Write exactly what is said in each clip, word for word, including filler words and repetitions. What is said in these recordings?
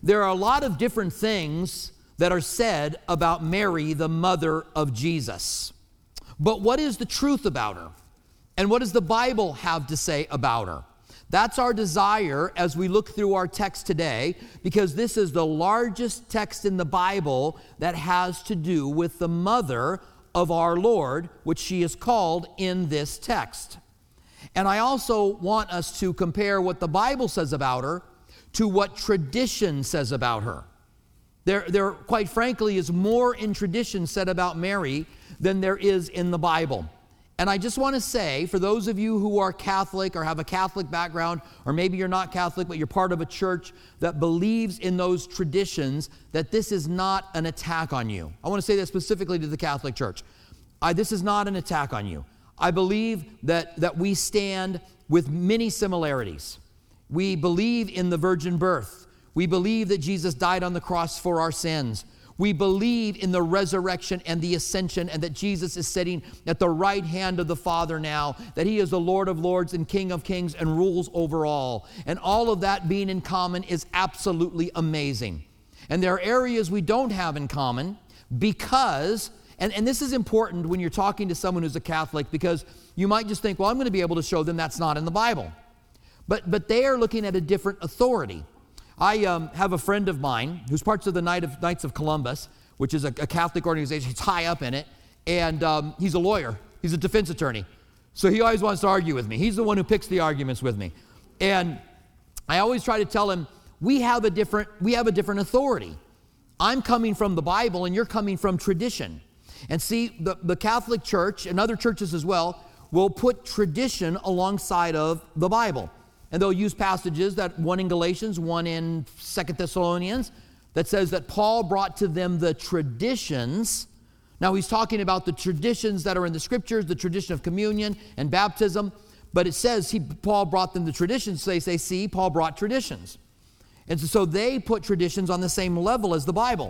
there are a lot of different things that are said about Mary, the mother of Jesus. But what is the truth about her? And what does the Bible have to say about her? That's our desire as we look through our text today, because this is the largest text in the Bible that has to do with the mother of our Lord, which she is called in this text. And I also want us to compare what the Bible says about her to what tradition says about her. There, there, quite frankly, is more in tradition said about Mary than there is in the Bible. And I just want to say, for those of you who are Catholic or have a Catholic background, or maybe you're not Catholic, but you're part of a church that believes in those traditions, that this is not an attack on you. I want to say that specifically to the Catholic Church. I, this is not an attack on you. I believe that, that we stand with many similarities. We believe in the virgin birth. We believe that Jesus died on the cross for our sins. We believe in the resurrection and the ascension, and that Jesus is sitting at the right hand of the Father now, that he is the Lord of lords and King of kings and rules over all. And all of that being in common is absolutely amazing. And there are areas we don't have in common because, and, and this is important when you're talking to someone who's a Catholic, because you might just think, well, I'm going to be able to show them that's not in the Bible. But, but they are looking at a different authority. I um, have a friend of mine who's part of the Knight of, Knights of Columbus, which is a, a Catholic organization. He's high up in it, and um, he's a lawyer. He's a defense attorney. So he always wants to argue with me. He's the one who picks the arguments with me. And I always try to tell him, we have a different, we have a different authority. I'm coming from the Bible, and you're coming from tradition. And see, the, the Catholic Church, and other churches as well, will put tradition alongside of the Bible. And they'll use passages, that one in Galatians, one in Second Thessalonians, that says that Paul brought to them the traditions. Now he's talking about the traditions that are in the scriptures, the tradition of communion and baptism, but it says he, Paul brought them the traditions. So they say, see, Paul brought traditions. And so they put traditions on the same level as the Bible.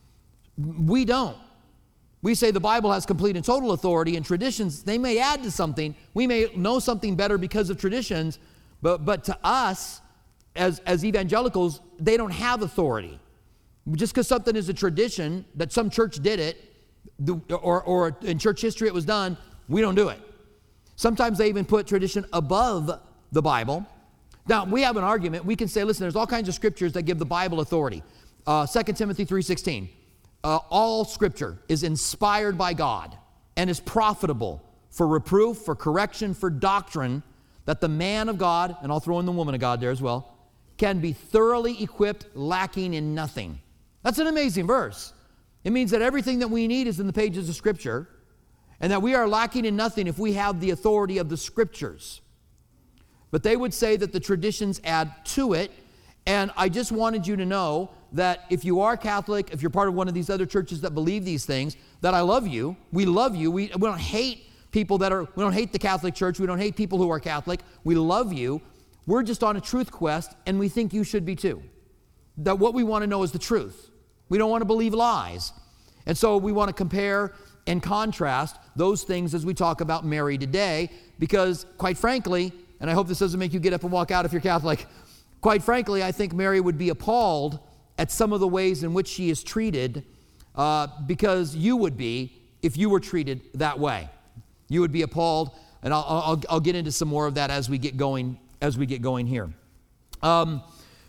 We don't. We say the Bible has complete and total authority, and traditions, they may add to something. We may know something better because of traditions, But, but to us, as, as evangelicals, they don't have authority. Just because something is a tradition, that some church did it, or, or in church history it was done, we don't do it. Sometimes they even put tradition above the Bible. Now, we have an argument. We can say, listen, there's all kinds of scriptures that give the Bible authority. Uh, Second Timothy three sixteen, uh, all scripture is inspired by God and is profitable for reproof, for correction, for doctrine, that the man of God, and I'll throw in the woman of God there as well, can be thoroughly equipped, lacking in nothing. That's an amazing verse. It means that everything that we need is in the pages of Scripture, and that we are lacking in nothing if we have the authority of the Scriptures. But they would say that the traditions add to it, and I just wanted you to know that if you are Catholic, if you're part of one of these other churches that believe these things, that I love you. We love you. We, we don't hate people that are, we don't hate the Catholic Church. We don't hate people who are Catholic. We love you. We're just on a truth quest, and we think you should be too. That what we want to know is the truth. We don't want to believe lies. And so we want to compare and contrast those things as we talk about Mary today, because quite frankly, and I hope this doesn't make you get up and walk out if you're Catholic, quite frankly, I think Mary would be appalled at some of the ways in which she is treated, uh, because you would be if you were treated that way. You would be appalled, and I'll, I'll, I'll get into some more of that as we get going, as we get going here. Um,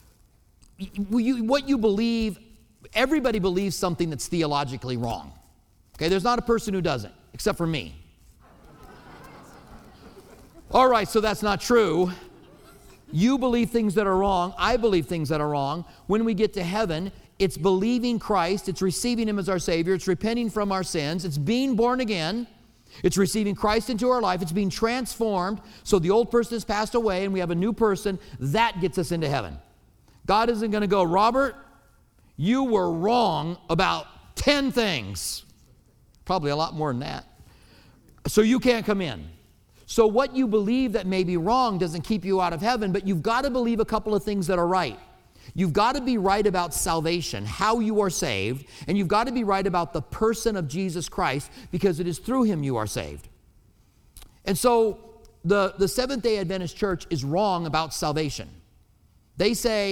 you, what you believe, everybody believes something that's theologically wrong. Okay, there's not a person who doesn't, except for me. All right, so that's not true. You believe things that are wrong. I believe things that are wrong. When we get to heaven, it's believing Christ. It's receiving Him as our Savior. It's repenting from our sins. It's being born again. It's receiving Christ into our life. It's being transformed. So the old person has passed away and we have a new person. That gets us into heaven. God isn't going to go, Robert, you were wrong about ten things. Probably a lot more than that. So you can't come in. So what you believe that may be wrong doesn't keep you out of heaven, but you've got to believe a couple of things that are right. You've got to be right about salvation, how you are saved, and you've got to be right about the person of Jesus Christ, because it is through Him you are saved. And so the, the Seventh-day Adventist Church is wrong about salvation. They say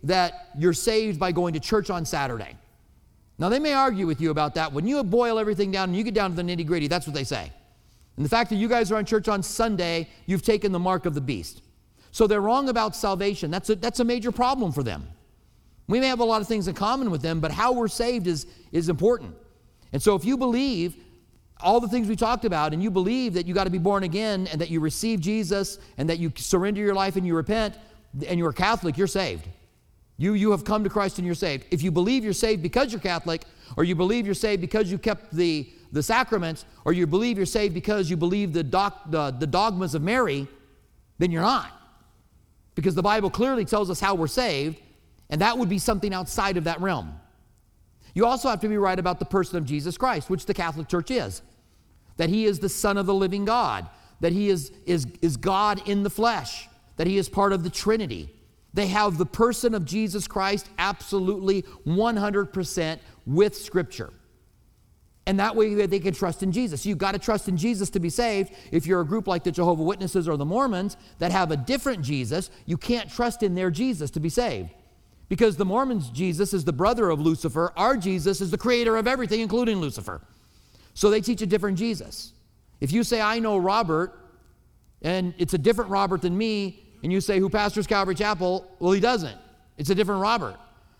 that you're saved by going to church on Saturday. Now, they may argue with you about that. When you boil everything down and you get down to the nitty-gritty, that's what they say. And the fact that you guys are on church on Sunday, you've taken the mark of the beast. So they're wrong about salvation. That's a, that's a major problem for them. We may have a lot of things in common with them, but how we're saved is, is important. And so if you believe all the things we talked about, and you believe that you got to be born again, and that you receive Jesus, and that you surrender your life and you repent, and you're a Catholic, you're saved. You, you have come to Christ and you're saved. If you believe you're saved because you're Catholic, or you believe you're saved because you kept the, the sacraments, or you believe you're saved because you believe the, doc, the, the dogmas of Mary, then you're not. Because the Bible clearly tells us how we're saved, and that would be something outside of that realm. You also have to be right about the person of Jesus Christ, which the Catholic Church is. That he is the Son of the living God, that he is, is, is God in the flesh, that he is part of the Trinity. They have the person of Jesus Christ absolutely one hundred percent with Scripture. And that way they can trust in Jesus. You've got to trust in Jesus to be saved. If you're a group like the Jehovah's Witnesses or the Mormons that have a different Jesus, you can't trust in their Jesus to be saved. Because the Mormons' Jesus is the brother of Lucifer. Our Jesus is the creator of everything, including Lucifer. So they teach a different Jesus. If you say, I know Robert, and it's a different Robert than me, and you say, who pastors Calvary Chapel? Well, he doesn't. It's a different Robert.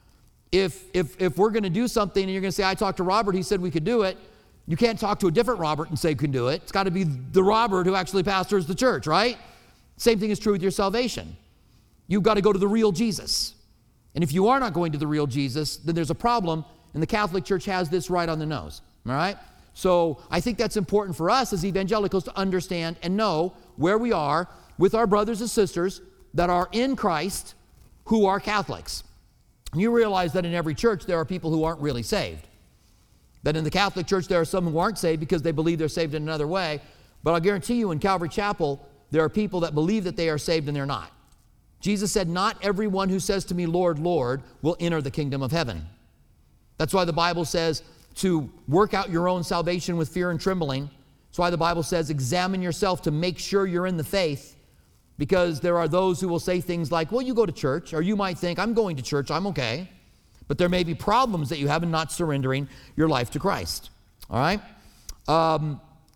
If, if, if we're going to do something and you're going to say, I talked to Robert, he said we could do it, you can't talk to a different Robert and say you can do it. It's got to be the Robert who actually pastors the church, right? Same thing is true with your salvation. You've got to go to the real Jesus. And if you are not going to the real Jesus, then there's a problem, and the Catholic Church has this right on the nose, all right? So I think that's important for us as evangelicals to understand and know where we are with our brothers and sisters that are in Christ who are Catholics. You realize that in every church there are people who aren't really saved. That in the Catholic Church there are some who aren't saved because they believe they're saved in another way. But I'll guarantee you in Calvary Chapel there are people that believe that they are saved and they're not. Jesus said, not everyone who says to me, Lord, Lord, will enter the kingdom of heaven. That's why the Bible says to work out your own salvation with fear and trembling. That's why the Bible says examine yourself to make sure you're in the faith. Because there are those who will say things like, well, you go to church, or you might think, I'm going to church, I'm okay. But there may be problems that you have in not surrendering your life to Christ. All right? Um,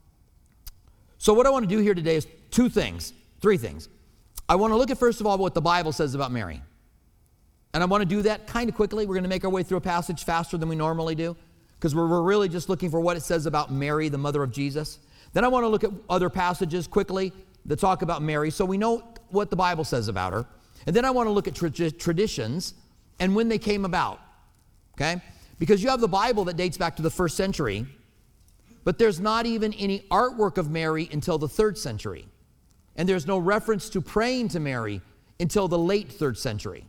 so what I want to do here today is two things, three things. I want to look at, first of all, what the Bible says about Mary. And I want to do that kind of quickly. We're going to make our way through a passage faster than we normally do, because we're, we're really just looking for what it says about Mary, the mother of Jesus. Then I want to look at other passages quickly that talk about Mary, so we know what the Bible says about her. And then I want to look at tra- traditions and when they came about, okay? Because you have the Bible that dates back to the first century, but there's not even any artwork of Mary until the third century. And there's no reference to praying to Mary until the late third century.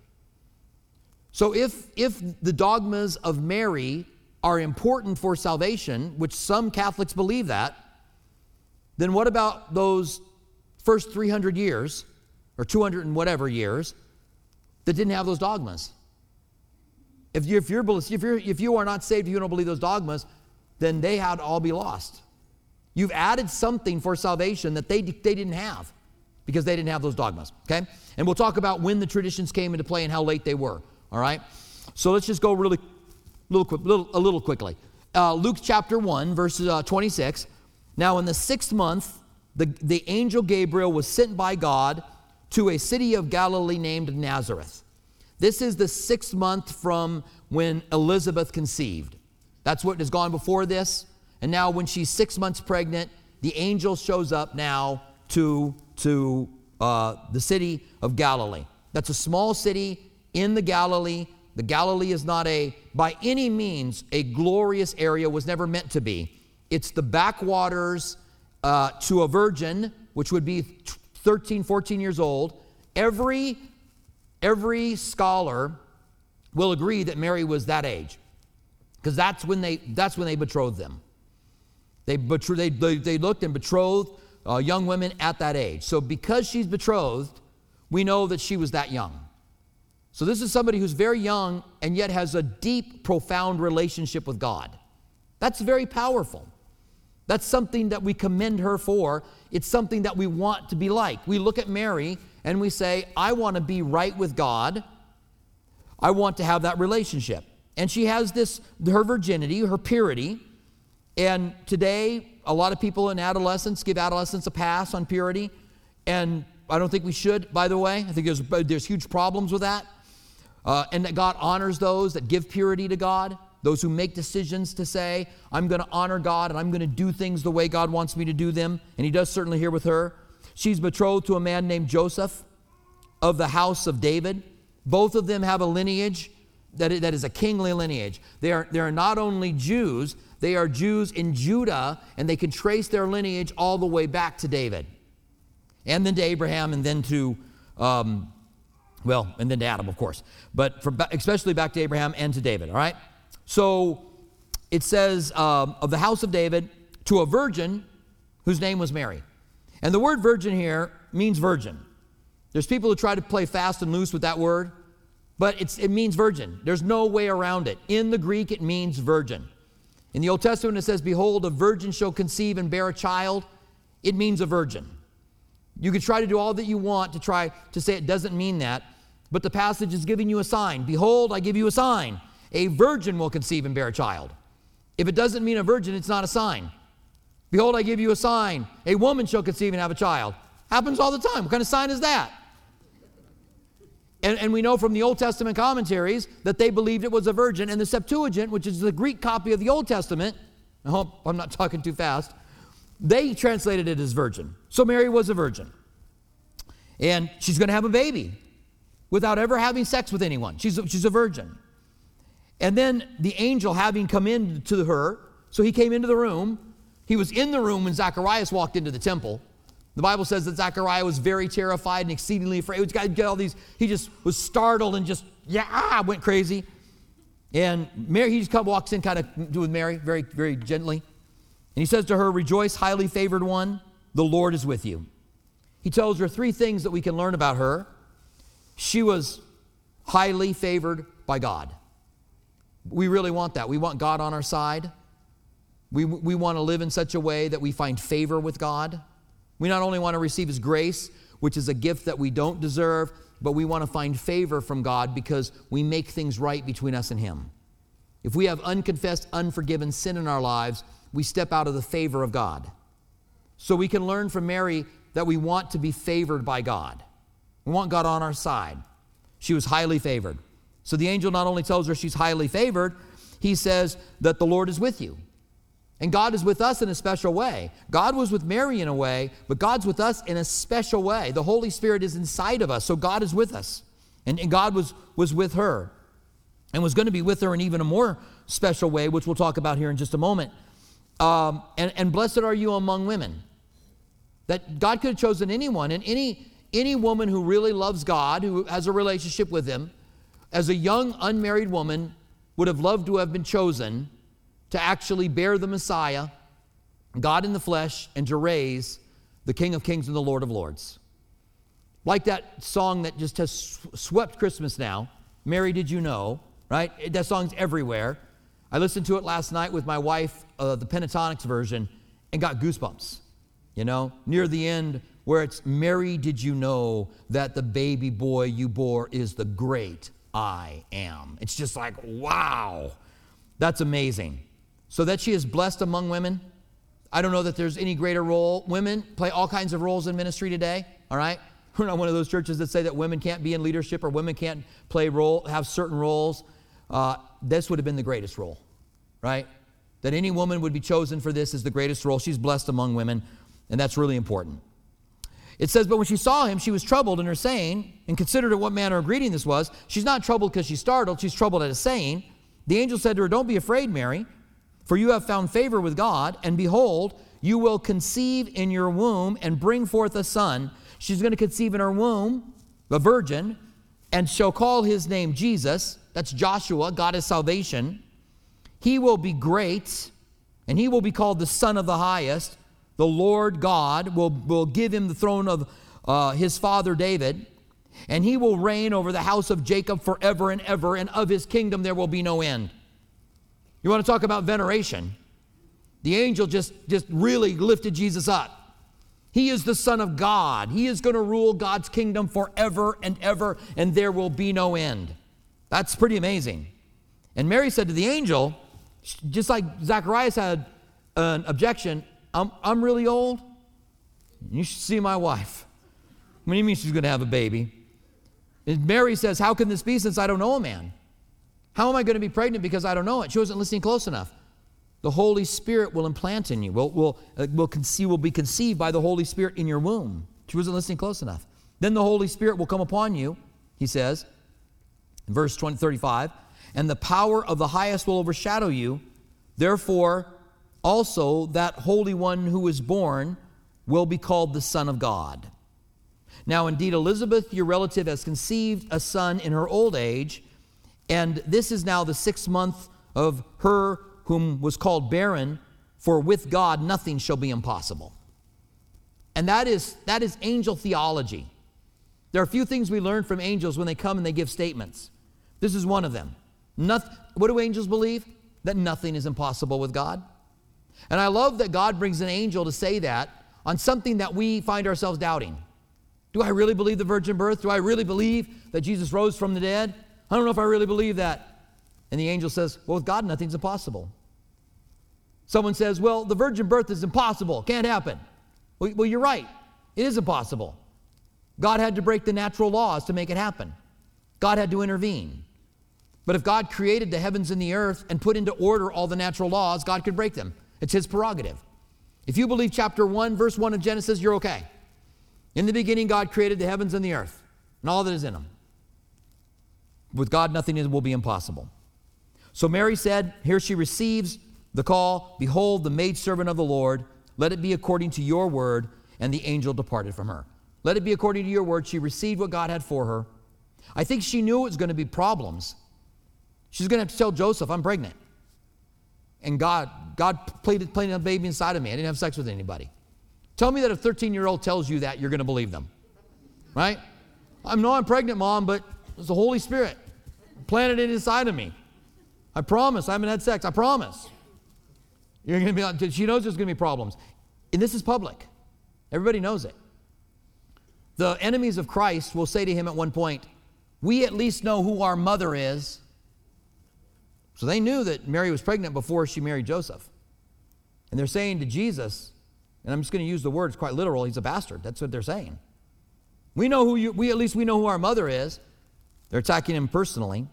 So if, if the dogmas of Mary are important for salvation, which some Catholics believe that, then what about those first three hundred years, or two hundred and whatever years, that didn't have those dogmas? If, you, if, you're, if, you're, if you are not saved, if you don't believe those dogmas, then they had to all be lost. You've added something for salvation that they, they didn't have, because they didn't have those dogmas, okay? And we'll talk about when the traditions came into play and how late they were, all right? So let's just go really, little, quick, little, a little quickly. Uh, Luke chapter one, verse uh, twenty-six. Now in the sixth month, The, the angel Gabriel was sent by God to a city of Galilee named Nazareth. This is the sixth month from when Elizabeth conceived. That's what has gone before this. And now when she's six months pregnant, the angel shows up now to, to uh, the city of Galilee. That's a small city in the Galilee. The Galilee is not a, by any means, a glorious area, was never meant to be. It's the backwaters Uh, to a virgin, which would be thirteen, fourteen years old. Every, every scholar will agree that Mary was that age, because that's when they that's when they betrothed them. They betro- they, they, they looked and betrothed uh, young women at that age. So because she's betrothed, we know that she was that young. So this is somebody who's very young and yet has a deep, profound relationship with God. That's very powerful. That's something that we commend her for. It's something that we want to be like. We look at Mary and we say, I want to be right with God. I want to have that relationship. And she has this, her virginity, her purity. And today, a lot of people in adolescence give adolescents a pass on purity. And I don't think we should, by the way. I think there's, there's huge problems with that. Uh, and that God honors those that give purity to God. Those who make decisions to say, I'm going to honor God and I'm going to do things the way God wants me to do them. And he does certainly here with her. She's betrothed to a man named Joseph of the house of David. Both of them have a lineage that, that is a kingly lineage. They are, they are not only Jews, they are Jews in Judah, and they can trace their lineage all the way back to David. And then to Abraham, and then to, um, well, and then to Adam, of course. But for, especially back to Abraham and to David, all right? So it says, um, of the house of David, to a virgin whose name was Mary. And the word virgin here means virgin. There's people who try to play fast and loose with that word, but it's, it means virgin. There's no way around it. In the Greek, it means virgin. In the Old Testament, it says, behold, a virgin shall conceive and bear a child. It means a virgin. You can try to do all that you want to try to say it doesn't mean that, but the passage is giving you a sign. Behold, I give you a sign. A virgin will conceive and bear a child. If it doesn't mean a virgin, it's not a sign. Behold, I give you a sign. A woman shall conceive and have a child. Happens all the time. What kind of sign is that? And, and we know from the Old Testament commentaries that they believed it was a virgin. And the Septuagint, which is the Greek copy of the Old Testament, I hope I'm not talking too fast, they translated it as virgin. So Mary was a virgin. And she's going to have a baby without ever having sex with anyone. She's a, she's a virgin. And then the angel having come in to her, so he came into the room. He was in the room when Zacharias walked into the temple. The Bible says that Zachariah was very terrified and exceedingly afraid. He got all these, he just was startled and just, yeah, went crazy. And Mary, he just kind of walks in kind of with Mary, very, very gently. And he says to her, rejoice, highly favored one, the Lord is with you. He tells her three things that we can learn about her. She was highly favored by God. We really want that. We want God on our side. We, we want to live in such a way that we find favor with God. We not only want to receive His grace, which is a gift that we don't deserve, but we want to find favor from God because we make things right between us and Him. If we have unconfessed, unforgiven sin in our lives, we step out of the favor of God. So we can learn from Mary that we want to be favored by God. We want God on our side. She was highly favored. So the angel not only tells her she's highly favored, he says that the Lord is with you. And God is with us in a special way. God was with Mary in a way, but God's with us in a special way. The Holy Spirit is inside of us, so God is with us. And, and God was, was with her and was going to be with her in even a more special way, which we'll talk about here in just a moment. Um, and, and blessed are you among women. That God could have chosen anyone, and any, any woman who really loves God, who has a relationship with Him, as a young unmarried woman, would have loved to have been chosen to actually bear the Messiah, God in the flesh, and to raise the King of Kings and the Lord of Lords. Like that song that just has swept Christmas now, Mary, Did You Know, right? That song's everywhere. I listened to it last night with my wife, uh, the Pentatonics version, and got goosebumps. You know, near the end where it's, Mary, did you know that the baby boy you bore is the great I am? It's just like, wow, that's amazing. So that she is blessed among women. I don't know that there's any greater role. Women play all kinds of roles in ministry today, all right? We're not one of those churches that say that women can't be in leadership or women can't play role, have certain roles. Uh, this would have been the greatest role, right? That any woman would be chosen for this is the greatest role. She's blessed among women, and that's really important. It says, but when she saw him, she was troubled in her saying, and considered what manner of greeting this was. She's not troubled because she's startled. She's troubled at his saying. The angel said to her, don't be afraid, Mary, for you have found favor with God, and behold, you will conceive in your womb and bring forth a son. She's going to conceive in her womb, a virgin, and shall call his name Jesus. That's Joshua, God is salvation. He will be great, and he will be called the Son of the Highest. The Lord God will, will give him the throne of uh, his father David, and he will reign over the house of Jacob forever and ever, and of his kingdom there will be no end. You want to talk about veneration? The angel just, just really lifted Jesus up. He is the Son of God. He is going to rule God's kingdom forever and ever, and there will be no end. That's pretty amazing. And Mary said to the angel, just like Zacharias had an objection, I'm, I'm really old. You should see my wife. What do you mean she's going to have a baby? And Mary says, how can this be since I don't know a man? How am I going to be pregnant because I don't know it? She wasn't listening close enough. The Holy Spirit will implant in you, will, will, uh, will, conceive, will be conceived by the Holy Spirit in your womb. She wasn't listening close enough. Then the Holy Spirit will come upon you, he says, in verse twenty, thirty-five, and the power of the highest will overshadow you. Therefore, also that Holy One who is born will be called the Son of God. Now, indeed, Elizabeth, your relative, has conceived a son in her old age, and this is now the sixth month of her whom was called barren, for with God nothing shall be impossible. And that is, that is angel theology. There are a few things we learn from angels when they come and they give statements. This is one of them. Noth- what do angels believe? That nothing is impossible with God. And I love that God brings an angel to say that on something that we find ourselves doubting. Do I really believe the virgin birth? Do I really believe that Jesus rose from the dead? I don't know if I really believe that. And the angel says, well, with God, nothing's impossible. Someone says, well, the virgin birth is impossible. Can't happen. Well, well, you're right. It is impossible. God had to break the natural laws to make it happen. God had to intervene. But if God created the heavens and the earth and put into order all the natural laws, God could break them. It's his prerogative. If you believe chapter one, verse one of Genesis, you're okay. In the beginning, God created the heavens and the earth and all that is in them. With God, nothing will be impossible. So Mary said, here she receives the call, behold, the maidservant of the Lord, let it be according to your word, and the angel departed from her. Let it be according to your word. She received what God had for her. I think she knew it was going to be problems. She's going to have to tell Joseph, I'm pregnant. And God, God played, played a baby inside of me. I didn't have sex with anybody. Tell me that a thirteen-year-old tells you that, you're going to believe them. Right? I know I'm pregnant, Mom, but it's the Holy Spirit planted it inside of me. I promise I haven't had sex. I promise. You're going to be. She knows there's going to be problems. And this is public. Everybody knows it. The enemies of Christ will say to him at one point, we at least know who our mother is. So they knew that Mary was pregnant before she married Joseph. And they're saying to Jesus, and I'm just going to use the words quite literal, he's a bastard. That's what they're saying. We know who you, we at least we know who our mother is. They're attacking him personally.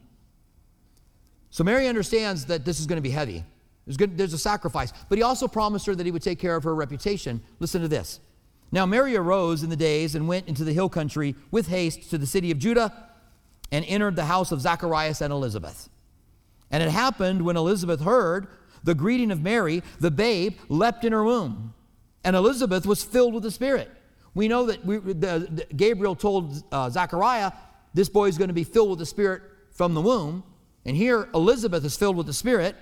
So Mary understands that this is going to be heavy. There's, good, there's a sacrifice. But he also promised her that he would take care of her reputation. Listen to this. Now Mary arose in the days and went into the hill country with haste to the city of Judah and entered the house of Zacharias and Elizabeth. And it happened when Elizabeth heard the greeting of Mary, the babe leapt in her womb. And Elizabeth was filled with the Spirit. We know that we, the, the, Gabriel told uh, Zachariah, this boy is going to be filled with the Spirit from the womb. And here Elizabeth is filled with the Spirit.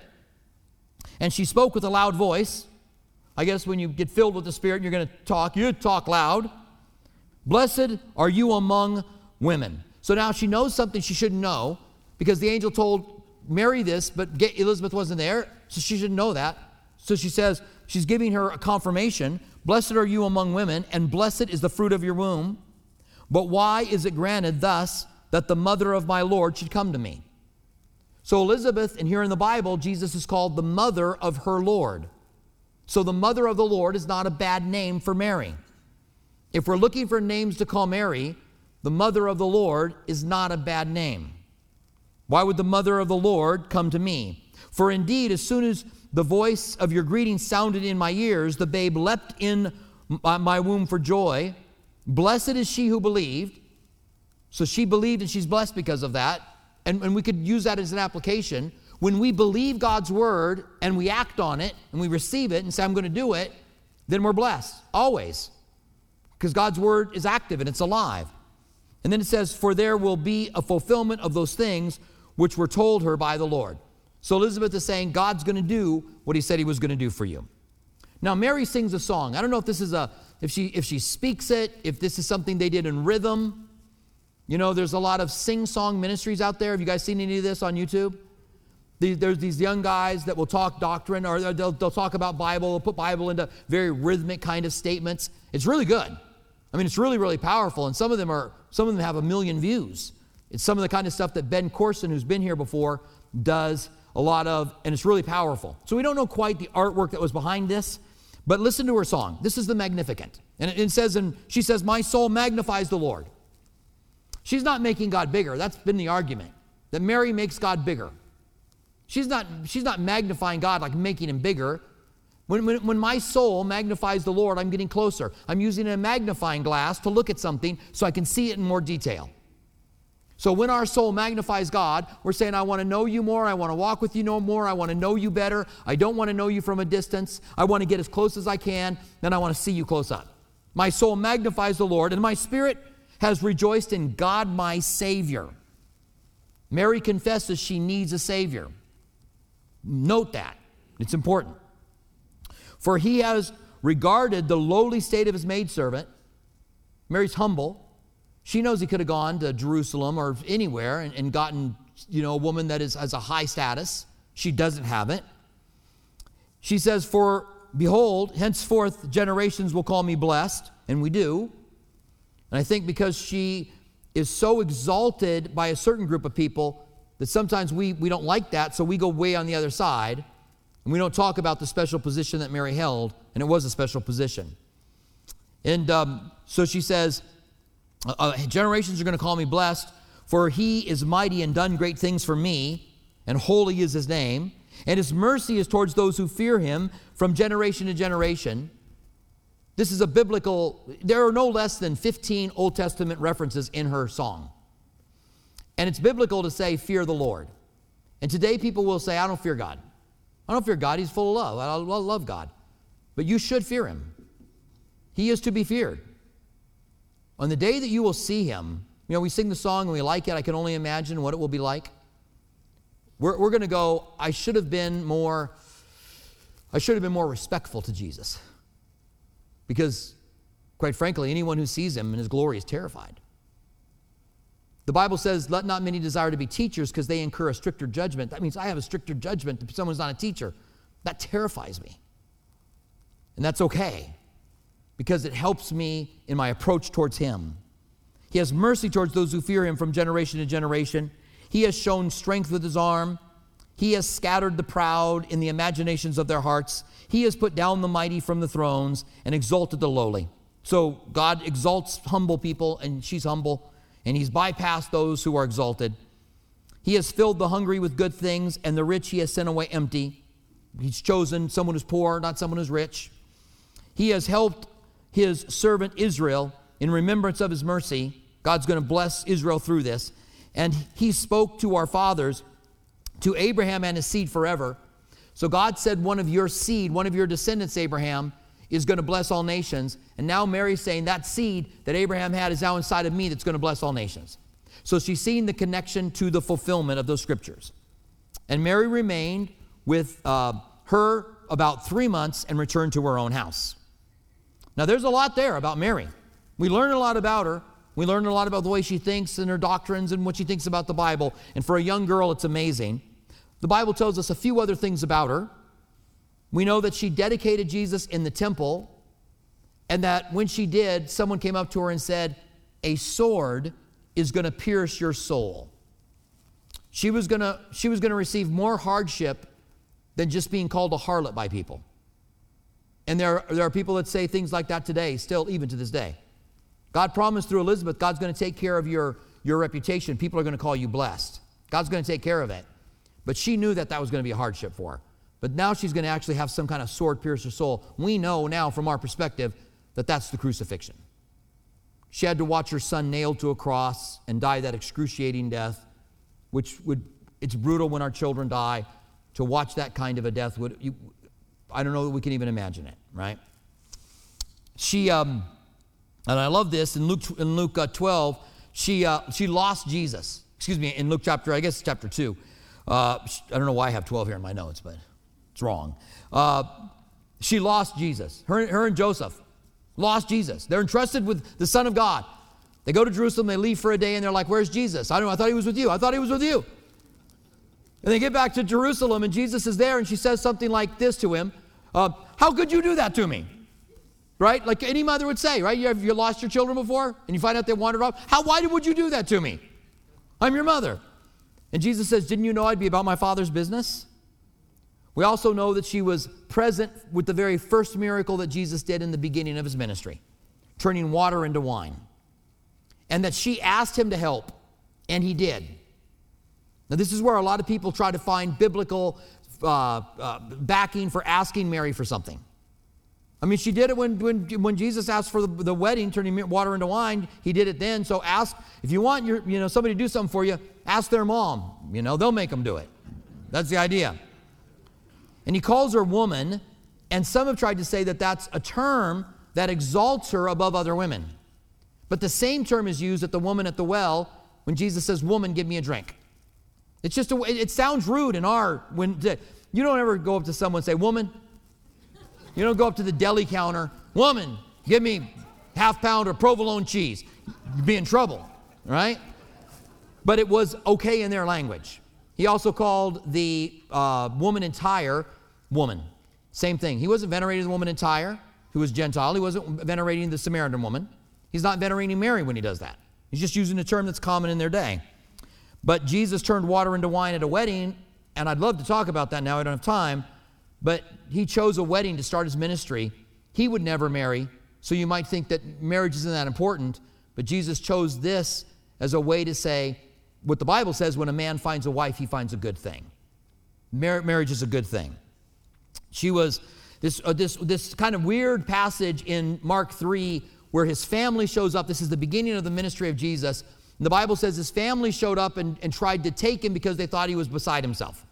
And she spoke with a loud voice. I guess when you get filled with the Spirit, you're going to talk. You talk loud. Blessed are you among women. So now she knows something she shouldn't know because the angel told Mary this, but Elizabeth wasn't there, so she shouldn't know that. So she says, she's giving her a confirmation. Blessed are you among women, and blessed is the fruit of your womb. But why is it granted thus that the mother of my Lord should come to me? So Elizabeth, and here in the Bible, Jesus is called the mother of her Lord. So the mother of the Lord is not a bad name for Mary. If we're looking for names to call Mary, the mother of the Lord is not a bad name. Why would the mother of the Lord come to me? For indeed, as soon as the voice of your greeting sounded in my ears, the babe leapt in my womb for joy. Blessed is she who believed. So she believed and she's blessed because of that. And, and we could use that as an application. When we believe God's word and we act on it and we receive it and say, I'm going to do it, then we're blessed, always. Because God's word is active and it's alive. And then it says, for there will be a fulfillment of those things which were told her by the Lord. So Elizabeth is saying, God's going to do what he said he was going to do for you. Now, Mary sings a song. I don't know if this is a, if she, if she speaks it, if this is something they did in rhythm. You know, there's a lot of sing-song ministries out there. Have you guys seen any of this on YouTube? There's these young guys that will talk doctrine, or they'll, they'll talk about Bible, they'll put Bible into very rhythmic kind of statements. It's really good. I mean, it's really, really powerful, and some of them are, some of them have a million views. It's some of the kind of stuff that Ben Corson, who's been here before, does a lot of, and it's really powerful. So we don't know quite the artwork that was behind this, but listen to her song. This is the Magnificat. And it, it says, and she says, my soul magnifies the Lord. She's not making God bigger. That's been the argument, that Mary makes God bigger. She's not, she's not magnifying God like making him bigger. When, when, when my soul magnifies the Lord, I'm getting closer. I'm using a magnifying glass to look at something so I can see it in more detail. So when our soul magnifies God, we're saying, I want to know you more. I want to walk with you no more. I want to know you better. I don't want to know you from a distance. I want to get as close as I can. Then I want to see you close up. My soul magnifies the Lord, and my spirit has rejoiced in God my Savior. Mary confesses she needs a Savior. Note that. It's important. For he has regarded the lowly state of his maidservant. Mary's humble. She knows he could have gone to Jerusalem or anywhere and, and gotten, you know, a woman that is has a high status. She doesn't have it. She says, for behold, henceforth generations will call me blessed. And we do. And I think because she is so exalted by a certain group of people that sometimes we, we don't like that, so we go way on the other side. And we don't talk about the special position that Mary held, and it was a special position. And um, so she says, uh, generations are going to call me blessed, for he is mighty and done great things for me, and holy is his name. And his mercy is towards those who fear him from generation to generation. This is a biblical, there are no less than fifteen Old Testament references in her song. And it's biblical to say, fear the Lord. And today people will say, I don't fear God. I don't fear God. He's full of love. I love God. But you should fear him. He is to be feared. On the day that you will see him, you know, we sing the song and we like it. I can only imagine what it will be like. We're, we're going to go, I should have been more, I should have been more respectful to Jesus. Because, quite frankly, anyone who sees him in his glory is terrified. The Bible says, let not many desire to be teachers because they incur a stricter judgment. That means I have a stricter judgment if someone's not a teacher. That terrifies me. And that's okay, because it helps me in my approach towards him. He has mercy towards those who fear him from generation to generation. He has shown strength with his arm. He has scattered the proud in the imaginations of their hearts. He has put down the mighty from the thrones and exalted the lowly. So God exalts humble people, and she's humble. And he's bypassed those who are exalted. He has filled the hungry with good things, and the rich he has sent away empty. He's chosen someone who's poor, not someone who's rich. He has helped his servant Israel in remembrance of his mercy. God's going to bless Israel through this. And he spoke to our fathers, to Abraham and his seed forever. So God said, one of your seed, one of your descendants, Abraham, is going to bless all nations. And now Mary's saying that seed that Abraham had is now inside of me that's going to bless all nations. So she's seeing the connection to the fulfillment of those scriptures. And Mary remained with uh, her about three months and returned to her own house. Now there's a lot there about Mary. We learn a lot about her. We learn a lot about the way she thinks and her doctrines and what she thinks about the Bible. And for a young girl, it's amazing. The Bible tells us a few other things about her. We know that she dedicated Jesus in the temple, and that when she did, someone came up to her and said, a sword is going to pierce your soul. She was going to, she was going to receive more hardship than just being called a harlot by people. And there, there are people that say things like that today, still, even to this day. God promised through Elizabeth, God's going to take care of your, your reputation. People are going to call you blessed. God's going to take care of it. But she knew that that was going to be a hardship for her. But now she's going to actually have some kind of sword pierce her soul. We know now from our perspective that that's the crucifixion. She had to watch her son nailed to a cross and die that excruciating death, which would, it's brutal when our children die. To watch that kind of a death would, you, I don't know that we can even imagine it, right? She, um, and I love this, in Luke, in Luke uh, twelve, she, uh, she lost Jesus. Excuse me, in Luke chapter, I guess it's chapter two. Uh, I don't know why I have twelve here in my notes, but it's wrong. Uh, she lost Jesus. Her, her and Joseph lost Jesus. They're entrusted with the Son of God. They go to Jerusalem, they leave for a day, and they're like, where's Jesus? I don't know, I thought he was with you. I thought he was with you. And they get back to Jerusalem, and Jesus is there, and she says something like this to him. Uh, how could you do that to me? Right? Like any mother would say, right? You have you lost your children before, and you find out they wandered off. How, why would you do that to me? I'm your mother. And Jesus says, didn't you know I'd be about my Father's business? We also know that she was present with the very first miracle that Jesus did in the beginning of his ministry, turning water into wine. And that she asked him to help, and he did. Now, this is where a lot of people try to find biblical uh, uh, backing for asking Mary for something. I mean, she did it when, when, when Jesus asked for the, the wedding, turning water into wine. He did it then. So ask, if you want your, you know, somebody to do something for you, ask their mom. You know, they'll make them do it. That's the idea. And he calls her woman, and some have tried to say that that's a term that exalts her above other women. But the same term is used at the woman at the well when Jesus says, woman, give me a drink. It's just, a, it sounds rude in our, when you don't ever go up to someone and say, woman. You don't go up to the deli counter, woman, give me half pound of provolone cheese. You'd be in trouble, right? But it was okay in their language. He also called the uh, woman in Tyre woman. Same thing. He wasn't venerating the woman in Tyre, who was Gentile. He wasn't venerating the Samaritan woman. He's not venerating Mary when he does that. He's just using a term that's common in their day. But Jesus turned water into wine at a wedding, and I'd love to talk about that now. I don't have time. But he chose a wedding to start his ministry. He would never marry, so you might think that marriage isn't that important. But Jesus chose this as a way to say, what the Bible says, when a man finds a wife, he finds a good thing. Mar- marriage is a good thing. She was this, uh, this, this kind of weird passage in Mark three where his family shows up. This is the beginning of the ministry of Jesus. And the Bible says his family showed up and, and tried to take him because they thought he was beside himself.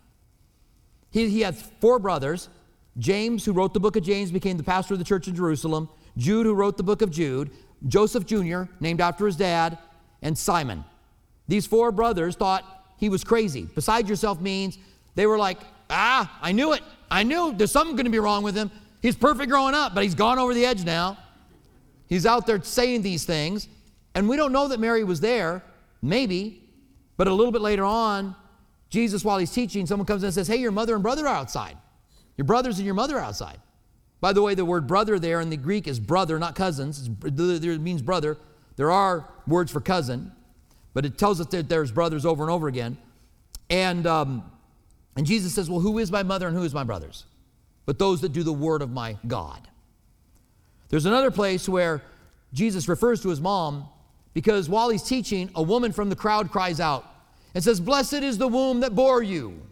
He, he had four brothers. James, who wrote the book of James, became the pastor of the church in Jerusalem. Jude, who wrote the book of Jude. Joseph Junior, named after his dad. And Simon. These four brothers thought he was crazy. Beside yourself means they were like, ah, I knew it. I knew there's something going to be wrong with him. He's perfect growing up, but he's gone over the edge now. He's out there saying these things. And we don't know that Mary was there. Maybe. But a little bit later on, Jesus, while he's teaching, someone comes in and says, hey, your mother and brother are outside. Your brothers and your mother are outside. By the way, the word brother there in the Greek is brother, not cousins. It means brother. There are words for cousin, but it tells us that there's brothers over and over again. And, um, and Jesus says, well, who is my mother and who is my brothers? But those that do the word of my God. There's another place where Jesus refers to his mom because while he's teaching, a woman from the crowd cries out, and says, blessed is the womb that bore you.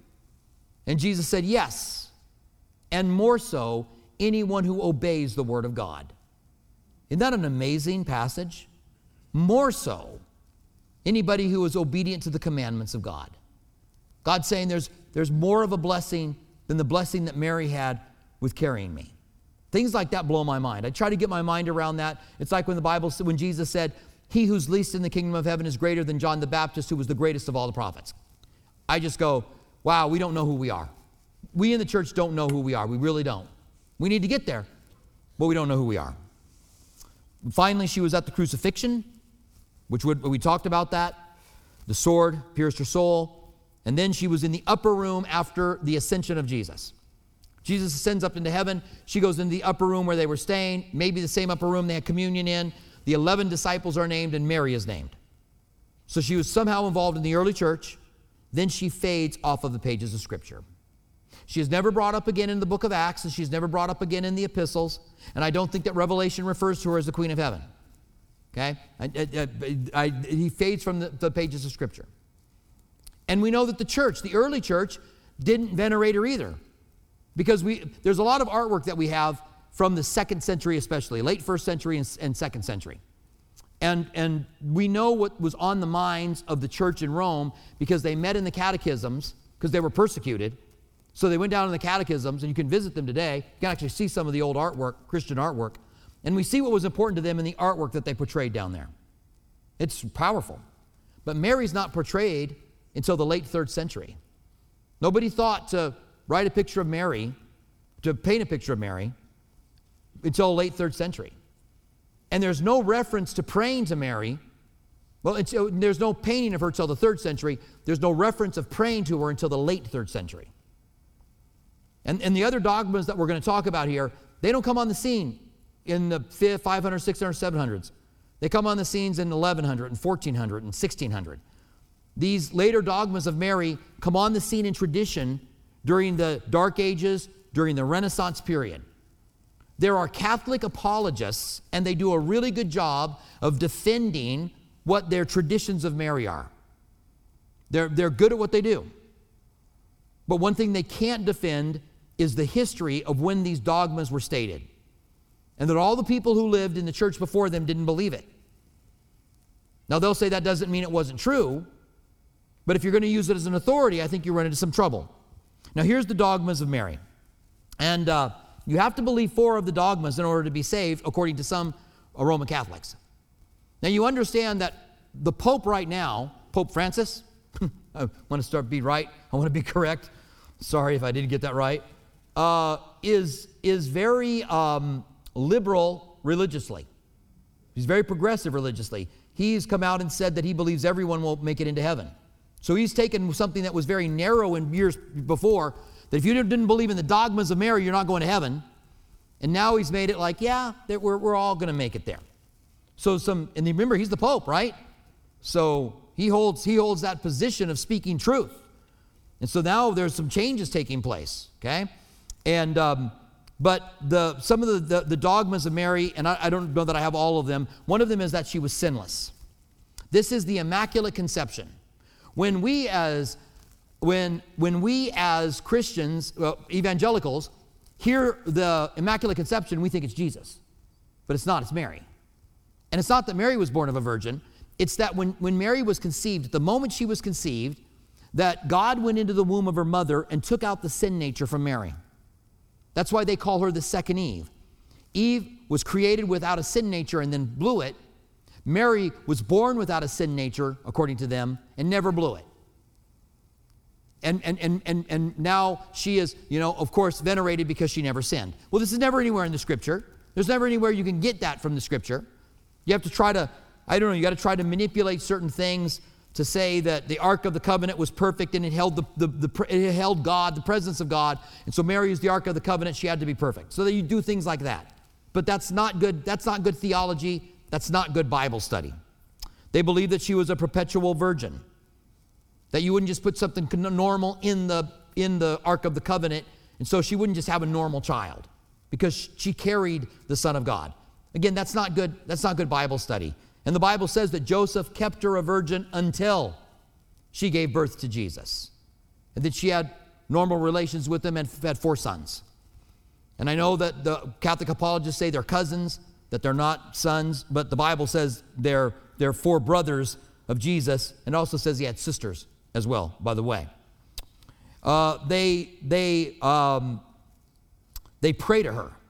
And Jesus said, yes, and more so, anyone who obeys the word of God. Isn't that an amazing passage? More so, anybody who is obedient to the commandments of God. God's saying there's, there's more of a blessing than the blessing that Mary had with carrying me. Things like that blow my mind. I try to get my mind around that. It's like when the Bible, when Jesus said, he who's least in the kingdom of heaven is greater than John the Baptist, who was the greatest of all the prophets. I just go, wow, we don't know who we are. We in the church don't know who we are. We really don't. We need to get there, but we don't know who we are. Finally, she was at the crucifixion, which would, we talked about that. The sword pierced her soul. And then she was in the upper room after the ascension of Jesus. Jesus ascends up into heaven. She goes into the upper room where they were staying, maybe the same upper room they had communion in. The eleven disciples are named and Mary is named. So she was somehow involved in the early church. Then she fades off of the pages of Scripture. She is never brought up again in the book of Acts, and she's never brought up again in the epistles. And I don't think that Revelation refers to her as the Queen of Heaven. Okay? I, I, I, I, he fades from the, the pages of Scripture. And we know that the church, the early church, didn't venerate her either. Because we, there's a lot of artwork that we have from the second century especially, late first century and, and second century. And, and we know what was on the minds of the church in Rome because they met in the catechisms because they were persecuted. So they went down in the catechisms, and you can visit them today. You can actually see some of the old artwork, Christian artwork. And we see what was important to them in the artwork that they portrayed down there. It's powerful. But Mary's not portrayed until the late third century. Nobody thought to write a picture of Mary, to paint a picture of Mary, until late third century. And there's no reference to praying to Mary. Well, it's, there's no painting of her until the third century. There's no reference of praying to her until the late third century. And, and the other dogmas that we're going to talk about here, they don't come on the scene in the five hundred, six hundred, seven hundreds. They come on the scenes in eleven hundred and fourteen hundred and sixteen hundred. These later dogmas of Mary come on the scene in tradition during the Dark Ages, during the Renaissance period. There are Catholic apologists, and they do a really good job of defending what their traditions of Mary are. They're, they're good at what they do. But one thing they can't defend is the history of when these dogmas were stated, and that all the people who lived in the church before them didn't believe it. Now, they'll say that doesn't mean it wasn't true, but if you're going to use it as an authority, I think you run into some trouble. Now, here's the dogmas of Mary. And uh, you have to believe four of the dogmas in order to be saved, according to some uh, Roman Catholics. Now, you understand that the Pope right now, Pope Francis, I want to start be right, I want to be correct, sorry if I didn't get that right, uh, is, is very um, liberal religiously. He's very progressive religiously. He's come out and said that he believes everyone will make it into heaven. So he's taken something that was very narrow in years before, that if you didn't believe in the dogmas of Mary, you're not going to heaven. And now he's made it like, yeah, that we're, we're all going to make it there. So some, and remember, he's the Pope, right? So he holds, he holds that position of speaking truth. And so now there's some changes taking place, okay? And, um, but the, some of the, the, the dogmas of Mary, and I, I don't know that I have all of them, one of them is that she was sinless. This is the Immaculate Conception. When we as, when, when we as Christians, well, evangelicals, hear the Immaculate Conception, we think it's Jesus. But it's not, it's Mary. And it's not that Mary was born of a virgin. It's that when, when Mary was conceived, at the moment she was conceived, that God went into the womb of her mother and took out the sin nature from Mary. That's why they call her the second Eve. Eve was created without a sin nature and then blew it. Mary was born without a sin nature, according to them, and never blew it. And, and, and, and, and now she is, you know, of course, venerated because she never sinned. Well, this is never anywhere in the Scripture. There's never anywhere you can get that from the Scripture. You have to try to, I don't know, you got to try to manipulate certain things to say that the Ark of the Covenant was perfect and it held the, the, the it held God, the presence of God, and so Mary is the Ark of the Covenant. She had to be perfect. So that you do things like that. But that's not good. That's not good theology. That's not good Bible study. They believe that she was a perpetual virgin, that you wouldn't just put something normal in the in the Ark of the Covenant, and so she wouldn't just have a normal child because she carried the Son of God. Again, that's not good. That's not good Bible study. And the Bible says that Joseph kept her a virgin until she gave birth to Jesus, and that she had normal relations with him and had four sons. And I know that the Catholic apologists say they're cousins, that they're not sons, but the Bible says they're, they're four brothers of Jesus, and also says he had sisters as well, by the way. Uh, they, they, um, they pray to her.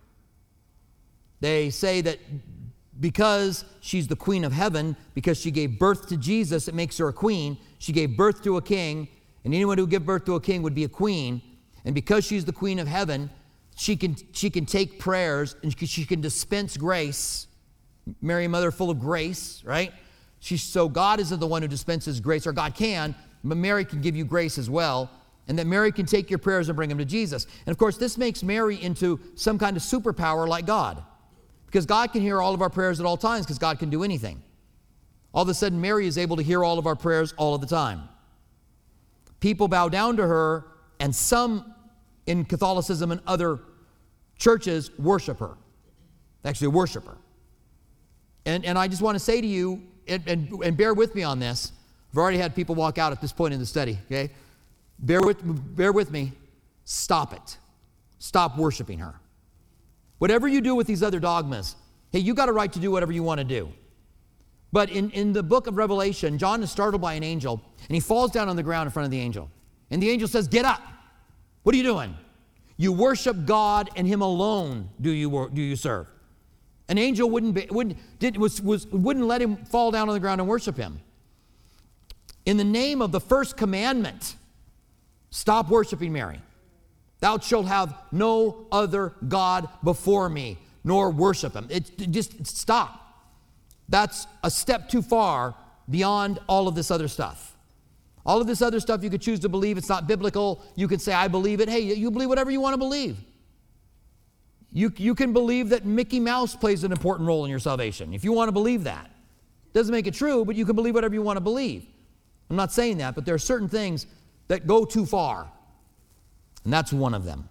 They say that because she's the queen of heaven, because she gave birth to Jesus, it makes her a queen. She gave birth to a king, and anyone who gave birth to a king would be a queen. And because she's the queen of heaven, she can, she can take prayers, and she can dispense grace. Mary, mother full of grace, right? She's, so God isn't the one who dispenses grace, or God can, but Mary can give you grace as well. And that Mary can take your prayers and bring them to Jesus. And of course, this makes Mary into some kind of superpower like God. Because God can hear all of our prayers at all times, because God can do anything. All of a sudden, Mary is able to hear all of our prayers all of the time. People bow down to her, and some in Catholicism and other churches worship her. They actually worship her. And, and I just want to say to you, and, and, and bear with me on this. I've already had people walk out at this point in the study, okay? Bear with, bear with me. Stop it. Stop worshiping her. Whatever you do with these other dogmas, hey, you got a right to do whatever you want to do. But in, in the book of Revelation, John is startled by an angel, and he falls down on the ground in front of the angel. And the angel says, get up. What are you doing? You worship God, and him alone do you, do you serve. An angel wouldn't, be, wouldn't, did, was, was, wouldn't let him fall down on the ground and worship him. In the name of the first commandment, stop worshiping Mary. Thou shalt have no other God before me, nor worship him. It, it just stop. That's a step too far beyond all of this other stuff. All of this other stuff you could choose to believe. It's not biblical. You can say, I believe it. Hey, you believe whatever you want to believe. You, you can believe that Mickey Mouse plays an important role in your salvation, if you want to believe that. Doesn't make it true, but you can believe whatever you want to believe. I'm not saying that, but there are certain things that go too far. And that's one of them.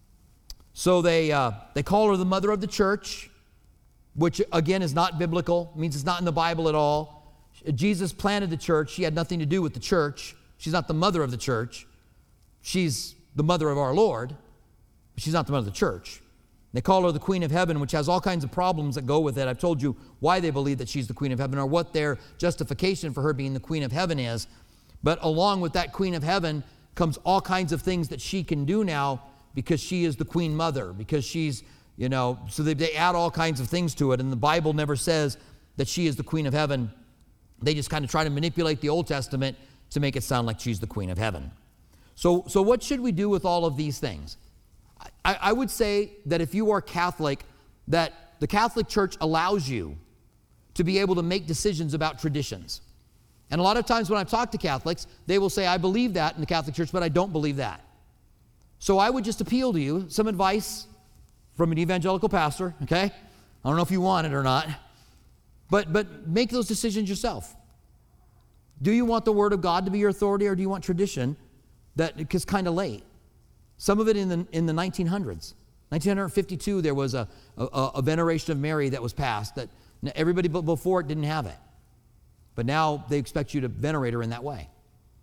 So they, uh, they call her the mother of the church, which again is not biblical, means it's not in the Bible at all. Jesus planted the church. She had nothing to do with the church. She's not the mother of the church. She's the mother of our Lord, but she's not the mother of the church. They call her the Queen of Heaven, which has all kinds of problems that go with it. I've told you why they believe that she's the Queen of Heaven or what their justification for her being the Queen of Heaven is. But along with that Queen of Heaven comes all kinds of things that she can do now because she is the Queen Mother, because she's, you know, so they, they add all kinds of things to it. And the Bible never says that she is the Queen of Heaven. They just kind of try to manipulate the Old Testament to make it sound like she's the Queen of Heaven. So, so what should we do with all of these things? I, I would say that if you are Catholic, that the Catholic Church allows you to be able to make decisions about traditions. And a lot of times when I talk to Catholics, they will say, I believe that in the Catholic Church, but I don't believe that. So I would just appeal to you, some advice from an evangelical pastor, okay? I don't know if you want it or not, but, but make those decisions yourself. Do you want the Word of God to be your authority, or do you want tradition that is kind of late? Some of it in the, in the nineteen hundreds. nineteen fifty-two, there was a, a, a veneration of Mary that was passed that everybody before it didn't have it. But now they expect you to venerate her in that way.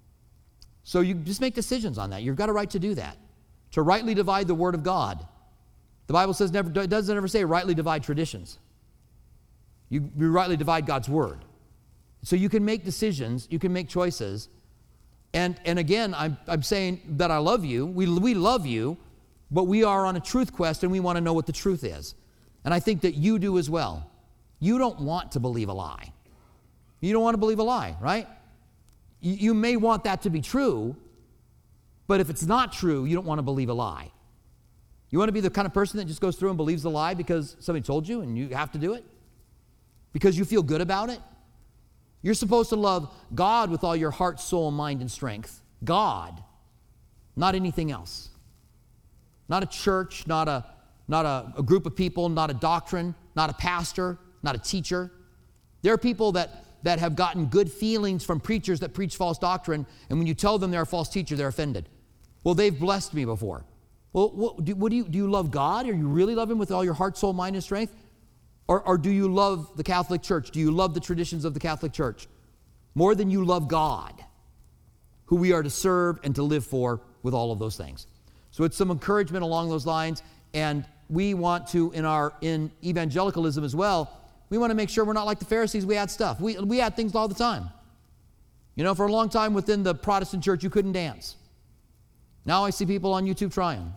So you just make decisions on that. You've got a right to do that. To rightly divide the Word of God. The Bible says never, it doesn't ever say rightly divide traditions. You, you rightly divide God's Word. So you can make decisions, you can make choices. And, and again, I'm, I'm saying that I love you. We, we love you, but we are on a truth quest and we want to know what the truth is. And I think that you do as well. You don't want to believe a lie. You don't want to believe a lie, right? You, you may want that to be true, but if it's not true, you don't want to believe a lie. You want to be the kind of person that just goes through and believes the lie because somebody told you and you have to do it? Because you feel good about it? You're supposed to love God with all your heart, soul, mind, and strength. God, not anything else. Not a church, not a, not a, a group of people, not a doctrine, not a pastor, not a teacher. There are people that, that have gotten good feelings from preachers that preach false doctrine, and when you tell them they're a false teacher, they're offended. Well, they've blessed me before. Well, what do, what do you do? You love God? Or you really love Him with all your heart, soul, mind, and strength? Or, or do you love the Catholic Church? Do you love the traditions of the Catholic Church more than you love God, who we are to serve and to live for with all of those things? So it's some encouragement along those lines, and we want to, in our in evangelicalism as well, we want to make sure we're not like the Pharisees. We add stuff. We, we add things all the time. You know, for a long time within the Protestant church, you couldn't dance. Now I see people on YouTube trying.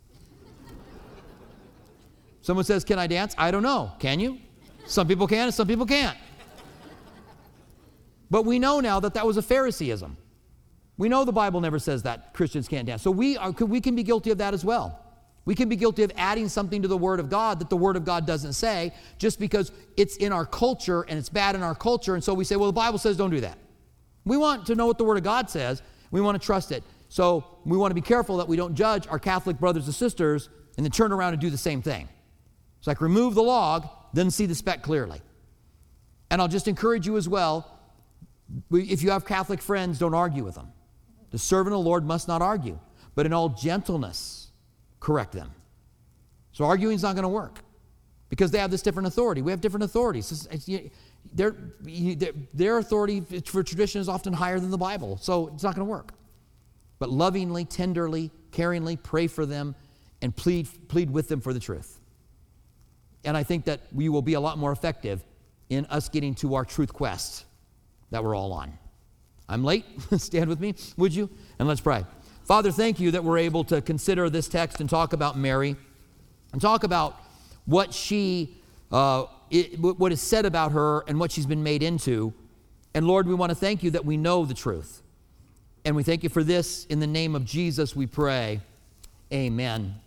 Someone says, can I dance? I don't know. Can you? Some people can and some people can't. But we know now that that was a Phariseeism. We know the Bible never says that Christians can't dance. So we, are, we can be guilty of that as well. We can be guilty of adding something to the Word of God that the Word of God doesn't say just because it's in our culture and it's bad in our culture. And so we say, well, the Bible says don't do that. We want to know what the Word of God says. We want to trust it. So we want to be careful that we don't judge our Catholic brothers and sisters and then turn around and do the same thing. It's like remove the log, then see the speck clearly. And I'll just encourage you as well, if you have Catholic friends, don't argue with them. The servant of the Lord must not argue, but in all gentleness, correct them. So arguing is not going to work because they have this different authority. We have different authorities. It's, it's, their, their authority for tradition is often higher than the Bible, so it's not going to work. But lovingly, tenderly, caringly pray for them and plead, plead with them for the truth. And I think that we will be a lot more effective in us getting to our truth quest that we're all on. I'm late. Stand with me, would you? And let's pray. Father, thank you that we're able to consider this text and talk about Mary and talk about what she, uh, it, what is said about her and what she's been made into. And Lord, we want to thank you that we know the truth. And we thank you for this. In the name of Jesus, we pray. Amen.